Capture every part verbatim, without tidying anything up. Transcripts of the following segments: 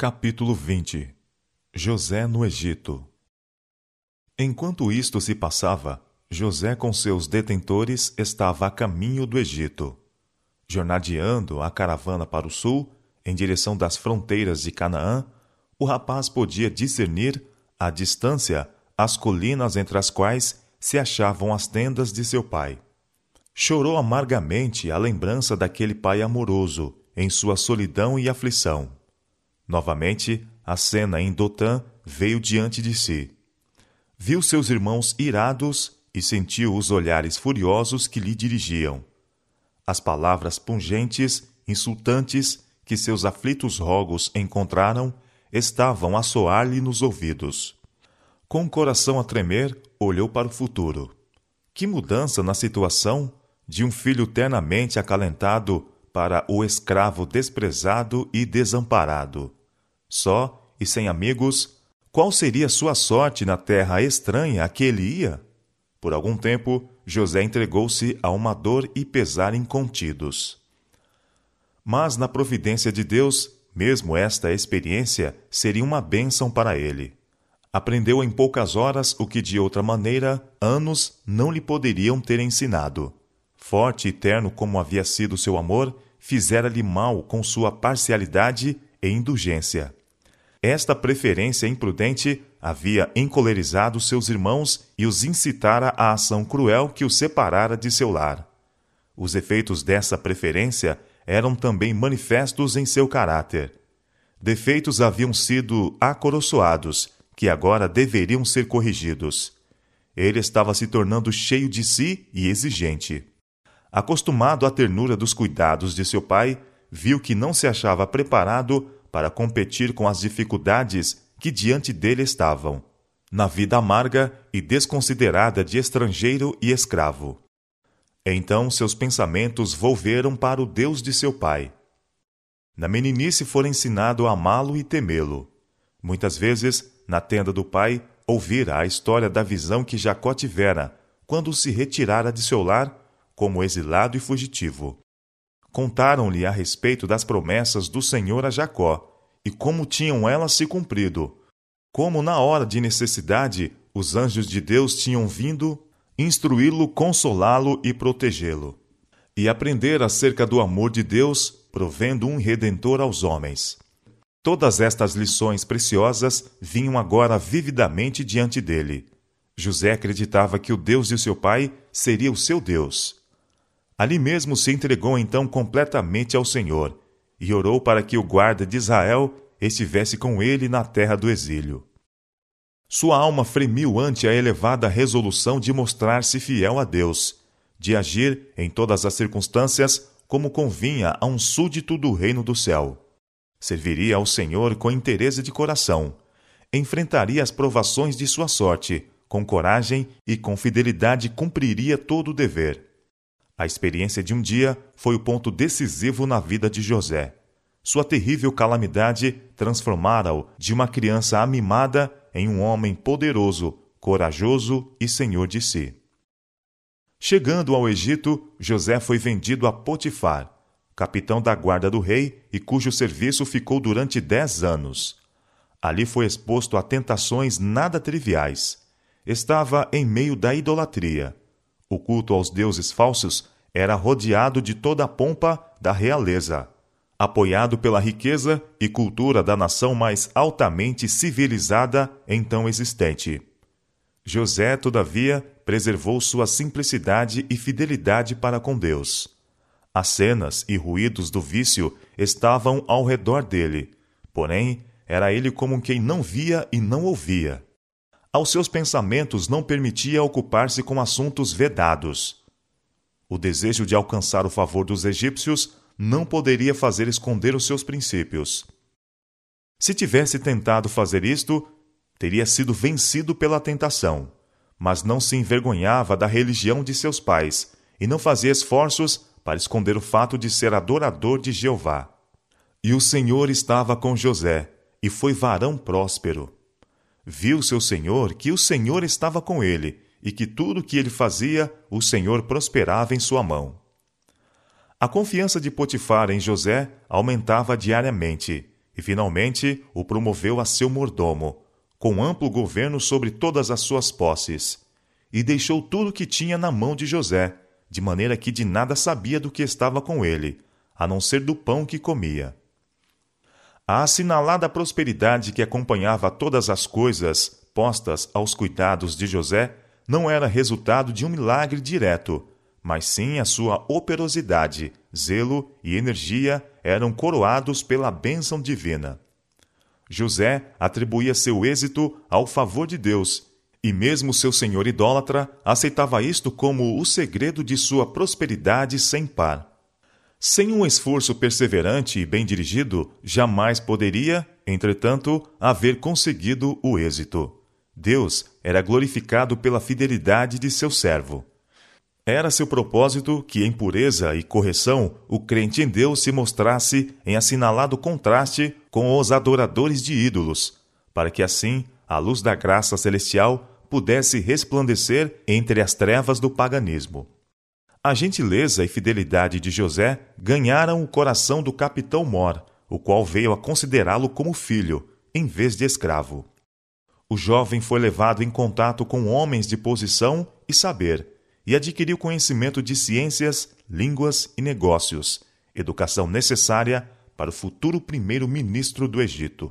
Capítulo vinte. José no Egito. Enquanto isto se passava, José com seus detentores estava a caminho do Egito. Jornadeando a caravana para o sul, em direção das fronteiras de Canaã, o rapaz podia discernir, à distância, as colinas entre as quais se achavam as tendas de seu pai. Chorou amargamente a lembrança daquele pai amoroso, em sua solidão e aflição. Novamente, a cena em Dotã veio diante de si. Viu seus irmãos irados e sentiu os olhares furiosos que lhe dirigiam. As palavras pungentes, insultantes, que seus aflitos rogos encontraram, estavam a soar-lhe nos ouvidos. Com o coração a tremer, olhou para o futuro. Que mudança na situação de um filho ternamente acalentado para o escravo desprezado e desamparado. Só e sem amigos, qual seria sua sorte na terra estranha a que ele ia? Por algum tempo, José entregou-se a uma dor e pesar incontidos. Mas na providência de Deus, mesmo esta experiência seria uma bênção para ele. Aprendeu em poucas horas o que de outra maneira anos não lhe poderiam ter ensinado. Forte e terno como havia sido seu amor, fizera-lhe mal com sua parcialidade e indulgência. Esta preferência imprudente havia encolerizado seus irmãos e os incitara à ação cruel que os separara de seu lar. Os efeitos dessa preferência eram também manifestos em seu caráter. Defeitos haviam sido acoroçoados, que agora deveriam ser corrigidos. Ele estava se tornando cheio de si e exigente. Acostumado à ternura dos cuidados de seu pai, viu que não se achava preparado para competir com as dificuldades que diante dele estavam, na vida amarga e desconsiderada de estrangeiro e escravo. Então seus pensamentos volveram para o Deus de seu pai. Na meninice fora ensinado a amá-lo e temê-lo. Muitas vezes, na tenda do pai, ouvira a história da visão que Jacó tivera, quando se retirara de seu lar, como exilado e fugitivo. Contaram-lhe a respeito das promessas do Senhor a Jacó, e como tinham elas se cumprido, como na hora de necessidade os anjos de Deus tinham vindo instruí-lo, consolá-lo e protegê-lo. E aprender acerca do amor de Deus, provendo um Redentor aos homens. Todas estas lições preciosas vinham agora vividamente diante dele. José acreditava que o Deus de seu pai seria o seu Deus. Ali mesmo se entregou então completamente ao Senhor, e orou para que o guarda de Israel estivesse com ele na terra do exílio. Sua alma fremiu ante a elevada resolução de mostrar-se fiel a Deus, de agir em todas as circunstâncias como convinha a um súdito do reino do céu. Serviria ao Senhor com interesse de coração, enfrentaria as provações de sua sorte, com coragem e com fidelidade cumpriria todo o dever. A experiência de um dia foi o ponto decisivo na vida de José. Sua terrível calamidade transformara-o de uma criança amimada em um homem poderoso, corajoso e senhor de si. Chegando ao Egito, José foi vendido a Potifar, capitão da guarda do rei, e cujo serviço ficou durante dez anos. Ali foi exposto a tentações nada triviais. Estava em meio da idolatria. O culto aos deuses falsos era rodeado de toda a pompa da realeza, apoiado pela riqueza e cultura da nação mais altamente civilizada então existente. José, todavia, preservou sua simplicidade e fidelidade para com Deus. As cenas e ruídos do vício estavam ao redor dele, porém, era ele como quem não via e não ouvia. Aos seus pensamentos não permitia ocupar-se com assuntos vedados. O desejo de alcançar o favor dos egípcios não poderia fazer esconder os seus princípios. Se tivesse tentado fazer isto, teria sido vencido pela tentação, mas não se envergonhava da religião de seus pais e não fazia esforços para esconder o fato de ser adorador de Jeová. E o Senhor estava com José, e foi varão próspero. Viu seu senhor que o Senhor estava com ele, e que tudo o que ele fazia, o Senhor prosperava em sua mão. A confiança de Potifar em José aumentava diariamente, e finalmente o promoveu a seu mordomo, com amplo governo sobre todas as suas posses, e deixou tudo o que tinha na mão de José, de maneira que de nada sabia do que estava com ele, a não ser do pão que comia. A assinalada prosperidade que acompanhava todas as coisas postas aos cuidados de José não era resultado de um milagre direto, mas sim a sua operosidade, zelo e energia eram coroados pela bênção divina. José atribuía seu êxito ao favor de Deus, e mesmo seu senhor idólatra aceitava isto como o segredo de sua prosperidade sem par. Sem um esforço perseverante e bem dirigido, jamais poderia, entretanto, haver conseguido o êxito. Deus era glorificado pela fidelidade de seu servo. Era seu propósito que, em pureza e correção, o crente em Deus se mostrasse em assinalado contraste com os adoradores de ídolos, para que assim a luz da graça celestial pudesse resplandecer entre as trevas do paganismo. A gentileza e fidelidade de José ganharam o coração do capitão Mor, o qual veio a considerá-lo como filho, em vez de escravo. O jovem foi levado em contato com homens de posição e saber, e adquiriu conhecimento de ciências, línguas e negócios, educação necessária para o futuro primeiro-ministro do Egito.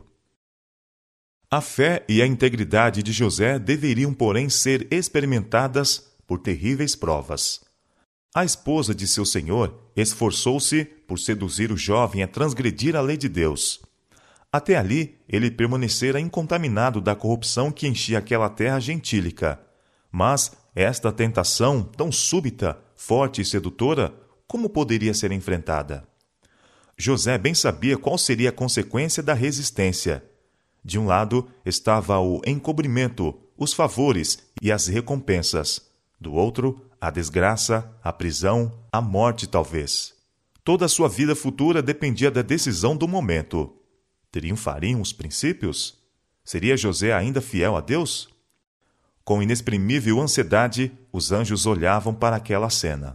A fé e a integridade de José deveriam, porém, ser experimentadas por terríveis provas. A esposa de seu senhor esforçou-se por seduzir o jovem a transgredir a lei de Deus. Até ali, ele permanecera incontaminado da corrupção que enchia aquela terra gentílica. Mas esta tentação, tão súbita, forte e sedutora, como poderia ser enfrentada? José bem sabia qual seria a consequência da resistência. De um lado estava o encobrimento, os favores e as recompensas. Do outro, a desgraça, a prisão, a morte talvez. Toda a sua vida futura dependia da decisão do momento. Triunfariam os princípios? Seria José ainda fiel a Deus? Com inexprimível ansiedade, os anjos olhavam para aquela cena.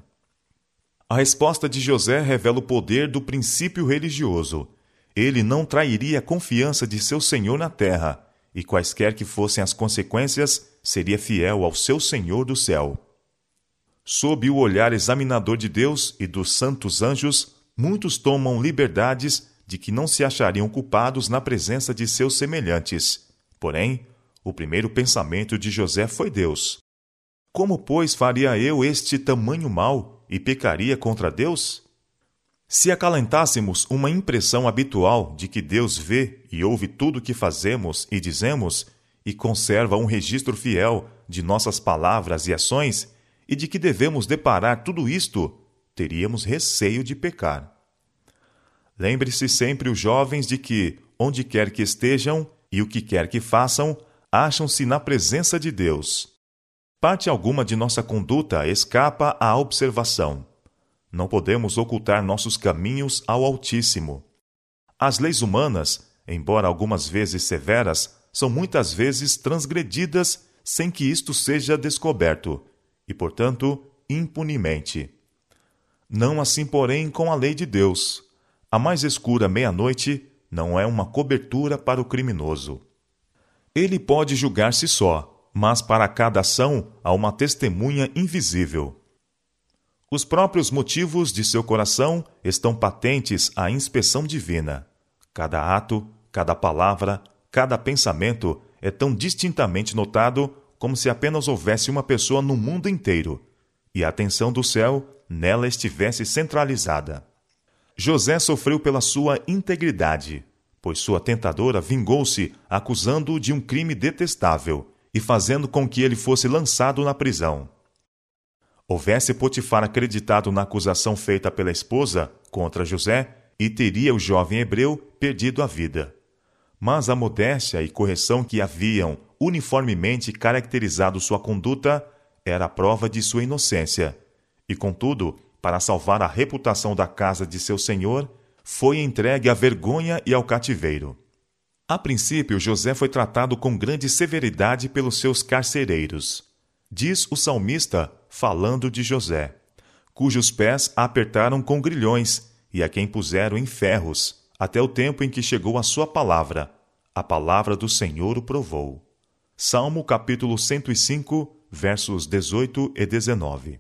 A resposta de José revela o poder do princípio religioso. Ele não trairia a confiança de seu Senhor na terra, e quaisquer que fossem as consequências, seria fiel ao seu Senhor do céu. Sob o olhar examinador de Deus e dos santos anjos, muitos tomam liberdades de que não se achariam culpados na presença de seus semelhantes. Porém, o primeiro pensamento de José foi Deus. Como, pois, faria eu este tamanho mal e pecaria contra Deus? Se acalentássemos uma impressão habitual de que Deus vê e ouve tudo o que fazemos e dizemos, e conserva um registro fiel de nossas palavras e ações, e de que devemos deparar tudo isto, teríamos receio de pecar. Lembre-se sempre os jovens de que, onde quer que estejam e o que quer que façam, acham-se na presença de Deus. Parte alguma de nossa conduta escapa à observação. Não podemos ocultar nossos caminhos ao Altíssimo. As leis humanas, embora algumas vezes severas, são muitas vezes transgredidas sem que isto seja descoberto, e, portanto, impunemente. Não assim, porém, com a lei de Deus. A mais escura meia-noite não é uma cobertura para o criminoso. Ele pode julgar-se só, mas para cada ação há uma testemunha invisível. Os próprios motivos de seu coração estão patentes à inspeção divina. Cada ato, cada palavra, cada pensamento é tão distintamente notado como se apenas houvesse uma pessoa no mundo inteiro, e a atenção do céu nela estivesse centralizada. José sofreu pela sua integridade, pois sua tentadora vingou-se acusando-o de um crime detestável e fazendo com que ele fosse lançado na prisão. Houvesse Potifar acreditado na acusação feita pela esposa contra José, e teria o jovem hebreu perdido a vida. Mas a modéstia e correção que haviam uniformemente caracterizado sua conduta era a prova de sua inocência, e, contudo, para salvar a reputação da casa de seu senhor, foi entregue à vergonha e ao cativeiro. A princípio, José foi tratado com grande severidade pelos seus carcereiros. Diz o salmista, falando de José, cujos pés apertaram com grilhões, e a quem puseram em ferros, até o tempo em que chegou a sua palavra. A palavra do Senhor o provou. Salmo capítulo cento e cinco, versos dezoito e dezenove.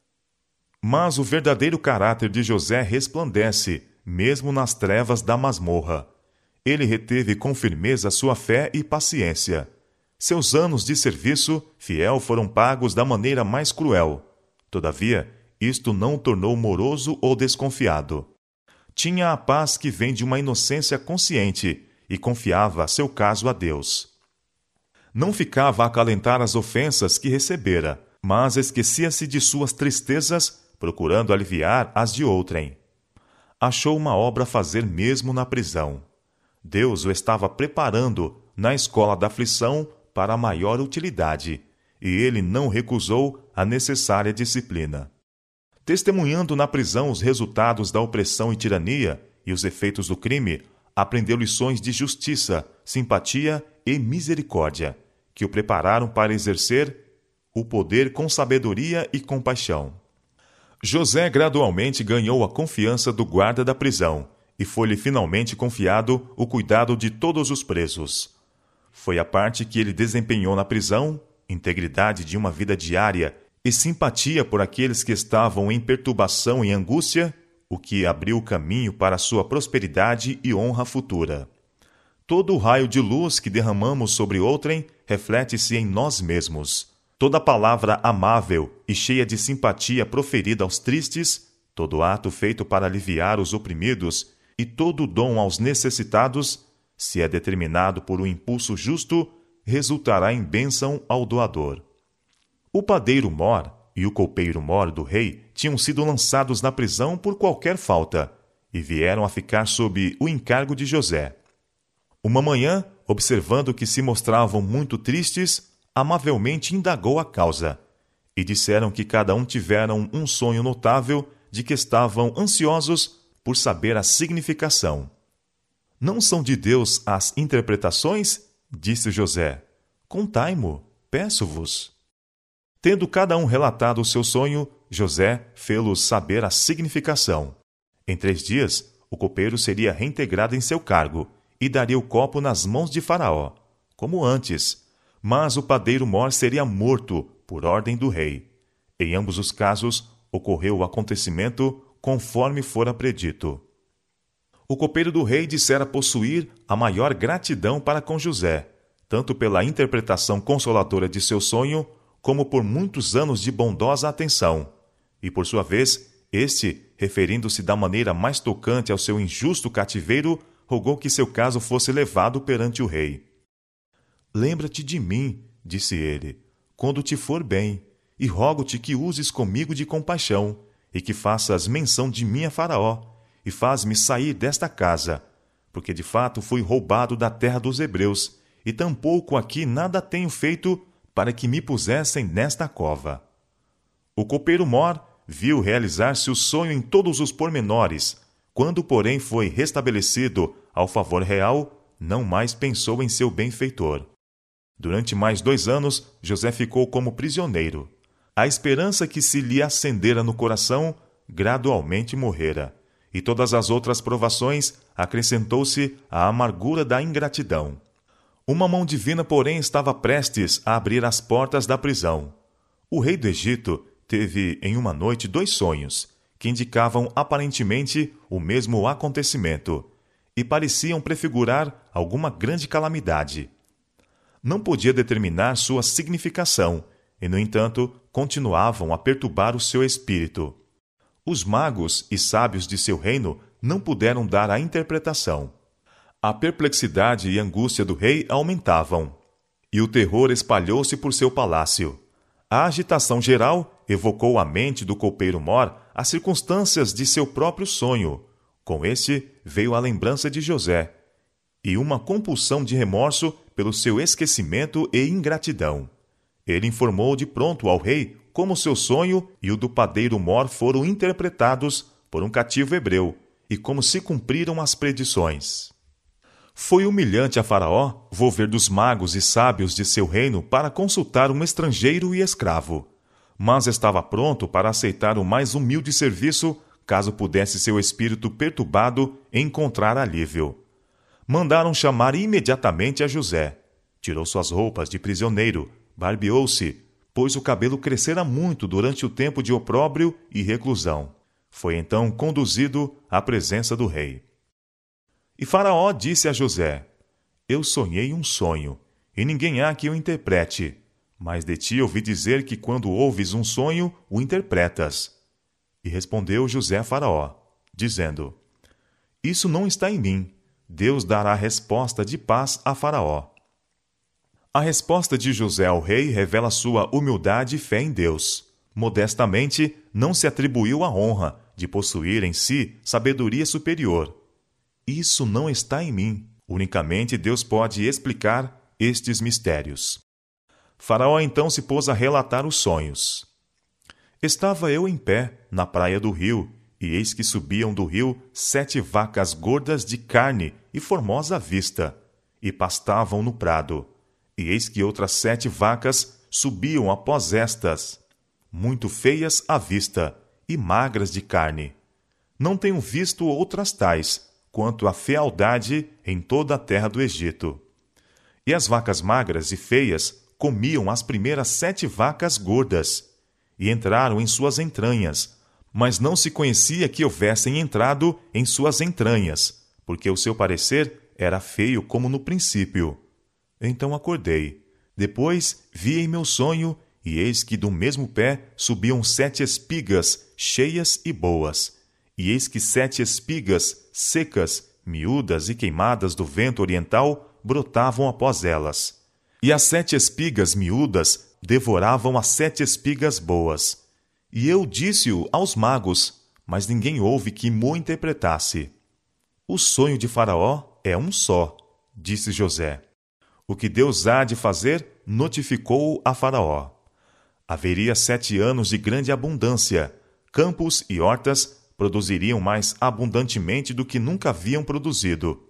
Mas o verdadeiro caráter de José resplandece, mesmo nas trevas da masmorra. Ele reteve com firmeza sua fé e paciência. Seus anos de serviço fiel foram pagos da maneira mais cruel. Todavia, isto não o tornou moroso ou desconfiado. Tinha a paz que vem de uma inocência consciente e confiava seu caso a Deus. Não ficava a acalentar as ofensas que recebera, mas esquecia-se de suas tristezas, procurando aliviar as de outrem. Achou uma obra a fazer mesmo na prisão. Deus o estava preparando na escola da aflição para a maior utilidade, e ele não recusou a necessária disciplina. Testemunhando na prisão os resultados da opressão e tirania e os efeitos do crime, aprendeu lições de justiça, simpatia e misericórdia, que o prepararam para exercer o poder com sabedoria e compaixão. José gradualmente ganhou a confiança do guarda da prisão e foi-lhe finalmente confiado o cuidado de todos os presos. Foi a parte que ele desempenhou na prisão, integridade de uma vida diária e simpatia por aqueles que estavam em perturbação e angústia, o que abriu o caminho para sua prosperidade e honra futura. Todo o raio de luz que derramamos sobre outrem reflete-se em nós mesmos. Toda palavra amável e cheia de simpatia proferida aos tristes, todo ato feito para aliviar os oprimidos e todo dom aos necessitados, se é determinado por um impulso justo, resultará em bênção ao doador. O padeiro mor e o copeiro mor do rei tinham sido lançados na prisão por qualquer falta e vieram a ficar sob o encargo de José. Uma manhã, observando que se mostravam muito tristes, amavelmente indagou a causa, e disseram que cada um tiveram um sonho notável de que estavam ansiosos por saber a significação. Não são de Deus as interpretações? Disse José. Contai-mo, peço-vos. Tendo cada um relatado o seu sonho, José fê-los saber a significação. Em três dias, o copeiro seria reintegrado em seu cargo e daria o copo nas mãos de Faraó, como antes, mas o padeiro mor seria morto por ordem do rei. Em ambos os casos, ocorreu o acontecimento conforme fora predito. O copeiro do rei dissera possuir a maior gratidão para com José, tanto pela interpretação consoladora de seu sonho, como por muitos anos de bondosa atenção. E, por sua vez, este, referindo-se da maneira mais tocante ao seu injusto cativeiro, rogou que seu caso fosse levado perante o rei. Lembra-te de mim, disse ele, quando te for bem, e rogo-te que uses comigo de compaixão, e que faças menção de mim a Faraó, e faz-me sair desta casa, porque de fato fui roubado da terra dos hebreus, e tampouco aqui nada tenho feito para que me pusessem nesta cova. O copeiro mor viu realizar-se o sonho em todos os pormenores. Quando, porém, foi restabelecido ao favor real, não mais pensou em seu benfeitor. Durante mais dois anos, José ficou como prisioneiro. A esperança que se lhe acendera no coração gradualmente morrera, e todas as outras provações acrescentou-se a amargura da ingratidão. Uma mão divina, porém, estava prestes a abrir as portas da prisão. O rei do Egito teve em uma noite dois sonhos, que indicavam aparentemente o mesmo acontecimento, e pareciam prefigurar alguma grande calamidade. Não podia determinar sua significação, e, no entanto, continuavam a perturbar o seu espírito. Os magos e sábios de seu reino não puderam dar a interpretação. A perplexidade e angústia do rei aumentavam, e o terror espalhou-se por seu palácio. A agitação geral evocou à mente do copeiro mor as circunstâncias de seu próprio sonho. Com este veio a lembrança de José, e uma compulsão de remorso pelo seu esquecimento e ingratidão. Ele informou de pronto ao rei como seu sonho e o do padeiro mor foram interpretados por um cativo hebreu, e como se cumpriram as predições. Foi humilhante a Faraó volver dos magos e sábios de seu reino para consultar um estrangeiro e escravo, mas estava pronto para aceitar o mais humilde serviço caso pudesse seu espírito perturbado encontrar alívio. Mandaram chamar imediatamente a José. Tirou suas roupas de prisioneiro, barbeou-se, pois o cabelo crescera muito durante o tempo de opróbrio e reclusão. Foi então conduzido à presença do rei. E Faraó disse a José: Eu sonhei um sonho, e ninguém há que o interprete. Mas de ti ouvi dizer que quando ouves um sonho, o interpretas. E respondeu José a Faraó, dizendo: Isso não está em mim. Deus dará resposta de paz a Faraó. A resposta de José ao rei revela sua humildade e fé em Deus. Modestamente, não se atribuiu a honra de possuir em si sabedoria superior. Isso não está em mim. Unicamente Deus pode explicar estes mistérios. Faraó então se pôs a relatar os sonhos. Estava eu em pé, na praia do rio, e eis que subiam do rio sete vacas gordas de carne e formosa vista, e pastavam no prado. E eis que outras sete vacas subiam após estas, muito feias à vista e magras de carne. Não tenho visto outras tais, quanto a fealdade em toda a terra do Egito. E as vacas magras e feias comiam as primeiras sete vacas gordas, e entraram em suas entranhas, mas não se conhecia que houvessem entrado em suas entranhas, porque o seu parecer era feio como no princípio. Então acordei. Depois vi em meu sonho, e eis que do mesmo pé subiam sete espigas cheias e boas, e eis que sete espigas secas, miúdas e queimadas do vento oriental brotavam após elas. E as sete espigas miúdas devoravam as sete espigas boas. E eu disse-o aos magos, mas ninguém houve que mo interpretasse. O sonho de Faraó é um só, disse José. O que Deus há de fazer, notificou-o a Faraó. Haveria sete anos de grande abundância. Campos e hortas produziriam mais abundantemente do que nunca haviam produzido.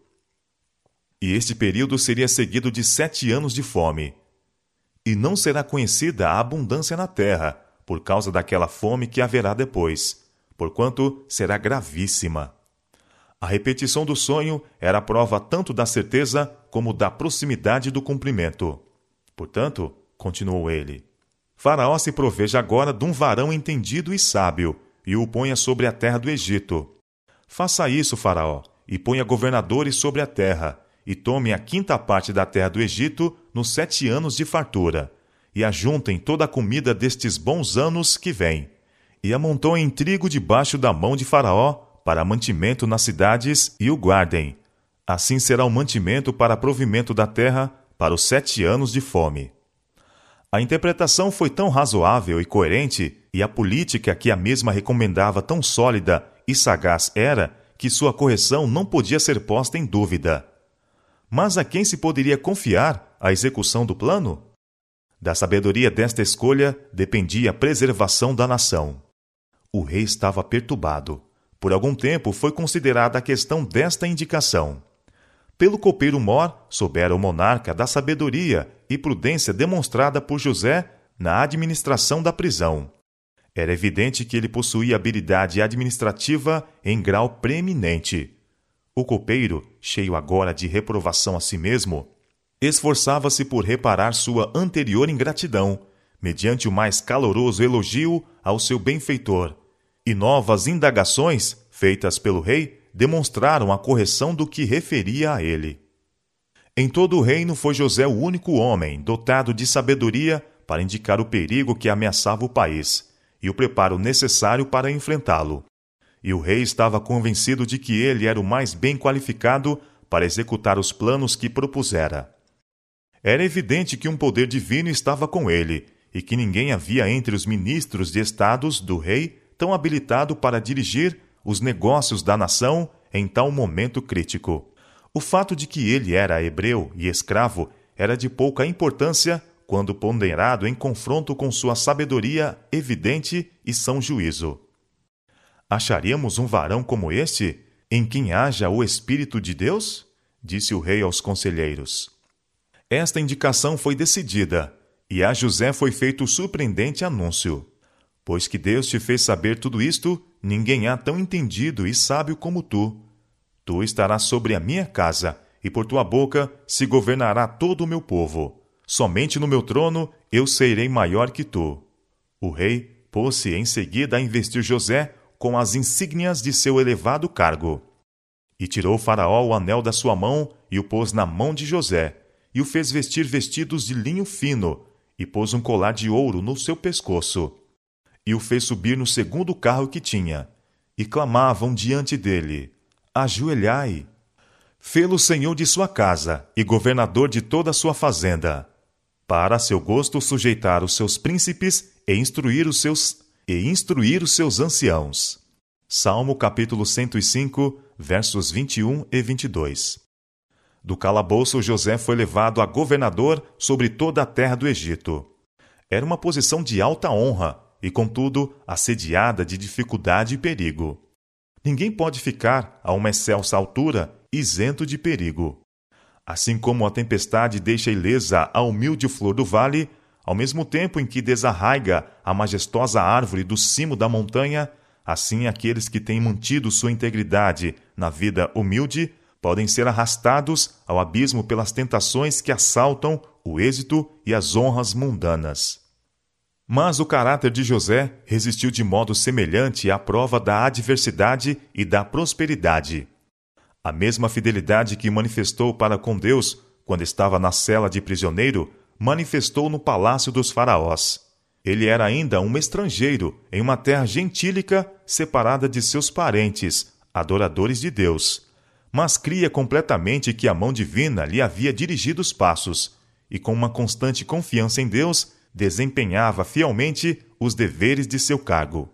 E este período seria seguido de sete anos de fome. E não será conhecida a abundância na terra, por causa daquela fome que haverá depois, porquanto será gravíssima. A repetição do sonho era prova tanto da certeza como da proximidade do cumprimento. Portanto, continuou ele, Faraó se proveja agora de um varão entendido e sábio, e o ponha sobre a terra do Egito. Faça isso, Faraó, e ponha governadores sobre a terra, e tome a quinta parte da terra do Egito nos sete anos de fartura, e ajuntem toda a comida destes bons anos que vêm, e amontoem trigo debaixo da mão de Faraó para mantimento nas cidades e o guardem. Assim será o mantimento para provimento da terra para os sete anos de fome. A interpretação foi tão razoável e coerente, e a política que a mesma recomendava tão sólida e sagaz era, que sua correção não podia ser posta em dúvida. Mas a quem se poderia confiar a execução do plano? Da sabedoria desta escolha dependia a preservação da nação. O rei estava perturbado. Por algum tempo foi considerada a questão desta indicação. Pelo copeiro Mor, soubera o monarca da sabedoria e prudência demonstrada por José na administração da prisão. Era evidente que ele possuía habilidade administrativa em grau preeminente. O copeiro, cheio agora de reprovação a si mesmo, esforçava-se por reparar sua anterior ingratidão, mediante o mais caloroso elogio ao seu benfeitor, e novas indagações, feitas pelo rei, demonstraram a correção do que referia a ele. Em todo o reino foi José o único homem dotado de sabedoria para indicar o perigo que ameaçava o país, e o preparo necessário para enfrentá-lo. E o rei estava convencido de que ele era o mais bem qualificado para executar os planos que propusera. Era evidente que um poder divino estava com ele, e que ninguém havia entre os ministros de estados do rei tão habilitado para dirigir os negócios da nação em tal momento crítico. O fato de que ele era hebreu e escravo era de pouca importância quando ponderado em confronto com sua sabedoria evidente e são juízo. Acharíamos um varão como este, em quem haja o Espírito de Deus? Disse o rei aos conselheiros. Esta indicação foi decidida, e a José foi feito o surpreendente anúncio. Pois que Deus te fez saber tudo isto, ninguém há tão entendido e sábio como tu. Tu estarás sobre a minha casa, e por tua boca se governará todo o meu povo. Somente no meu trono eu serei maior que tu. O rei pôs-se em seguida a investir José com as insígnias de seu elevado cargo. E tirou Faraó o anel da sua mão e o pôs na mão de José, e o fez vestir vestidos de linho fino, e pôs um colar de ouro no seu pescoço. E o fez subir no segundo carro que tinha, e clamavam diante dele: Ajoelhai! Fê-lo senhor de sua casa e governador de toda a sua fazenda, para a seu gosto sujeitar os seus príncipes e instruir os seus, e instruir os seus anciãos. Salmo capítulo cento e cinco, versos vinte e um e vinte e dois. Do calabouço José foi levado a governador sobre toda a terra do Egito. Era uma posição de alta honra, e, contudo, assediada de dificuldade e perigo. Ninguém pode ficar a uma excelsa altura isento de perigo. Assim como a tempestade deixa ilesa a humilde flor do vale, ao mesmo tempo em que desarraiga a majestosa árvore do cimo da montanha, assim aqueles que têm mantido sua integridade na vida humilde podem ser arrastados ao abismo pelas tentações que assaltam o êxito e as honras mundanas. Mas o caráter de José resistiu de modo semelhante à prova da adversidade e da prosperidade. A mesma fidelidade que manifestou para com Deus quando estava na cela de prisioneiro, manifestou no palácio dos faraós. Ele era ainda um estrangeiro em uma terra gentílica separada de seus parentes, adoradores de Deus. Mas cria completamente que a mão divina lhe havia dirigido os passos, e com uma constante confiança em Deus, desempenhava fielmente os deveres de seu cargo.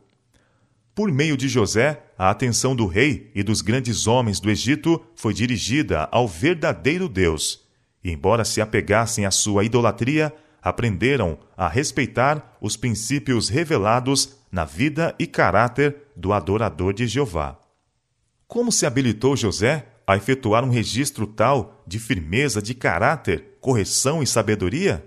Por meio de José, a atenção do rei e dos grandes homens do Egito foi dirigida ao verdadeiro Deus, e embora se apegassem à sua idolatria, aprenderam a respeitar os princípios revelados na vida e caráter do adorador de Jeová. Como se habilitou José a efetuar um registro tal de firmeza de caráter, correção e sabedoria?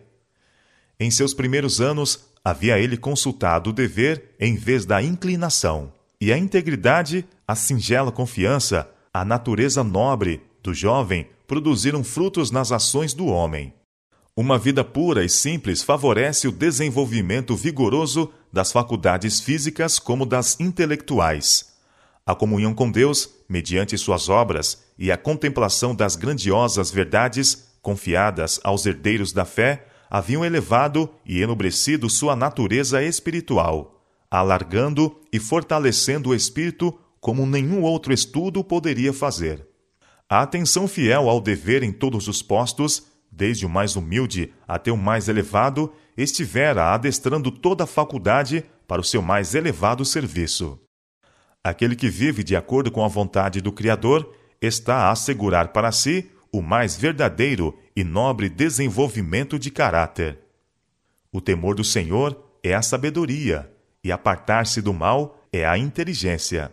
Em seus primeiros anos, havia ele consultado o dever em vez da inclinação, e a integridade, a singela confiança, a natureza nobre do jovem produziram frutos nas ações do homem. Uma vida pura e simples favorece o desenvolvimento vigoroso das faculdades físicas como das intelectuais. A comunhão com Deus, mediante suas obras, e a contemplação das grandiosas verdades confiadas aos herdeiros da fé, haviam elevado e enobrecido sua natureza espiritual, alargando e fortalecendo o espírito como nenhum outro estudo poderia fazer. A atenção fiel ao dever em todos os postos, desde o mais humilde até o mais elevado, estivera adestrando toda a faculdade para o seu mais elevado serviço. Aquele que vive de acordo com a vontade do Criador está a assegurar para si o mais verdadeiro e nobre desenvolvimento de caráter. O temor do Senhor é a sabedoria, e apartar-se do mal é a inteligência.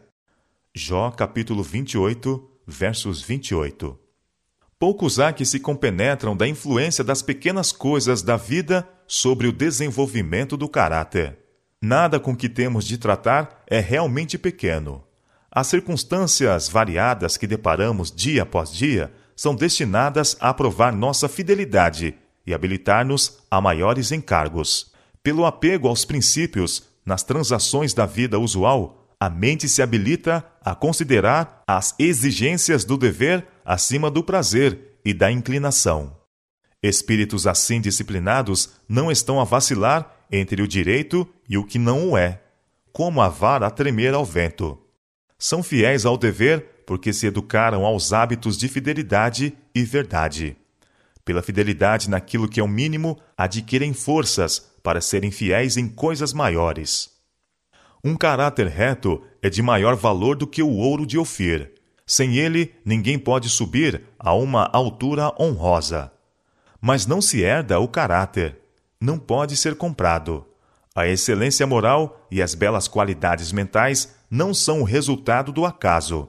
Jó capítulo vinte e oito, versos vinte e oito. Poucos há que se compenetram da influência das pequenas coisas da vida sobre o desenvolvimento do caráter. Nada com que temos de tratar é realmente pequeno. As circunstâncias variadas que deparamos dia após dia são destinadas a provar nossa fidelidade e habilitar-nos a maiores encargos. Pelo apego aos princípios, nas transações da vida usual, a mente se habilita a considerar as exigências do dever acima do prazer e da inclinação. Espíritos assim disciplinados não estão a vacilar entre o direito e o que não o é, como a vara a tremer ao vento. São fiéis ao dever porque se educaram aos hábitos de fidelidade e verdade. Pela fidelidade naquilo que é o mínimo, adquirem forças para serem fiéis em coisas maiores. Um caráter reto é de maior valor do que o ouro de Ofir. Sem ele, ninguém pode subir a uma altura honrosa. Mas não se herda o caráter. Não pode ser comprado. A excelência moral e as belas qualidades mentais não são o resultado do acaso.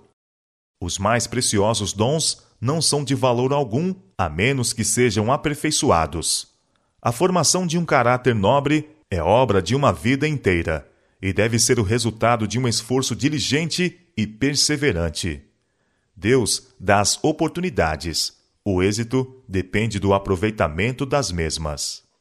Os mais preciosos dons não são de valor algum, a menos que sejam aperfeiçoados. A formação de um caráter nobre é obra de uma vida inteira, e deve ser o resultado de um esforço diligente e perseverante. Deus dá as oportunidades, o êxito depende do aproveitamento das mesmas.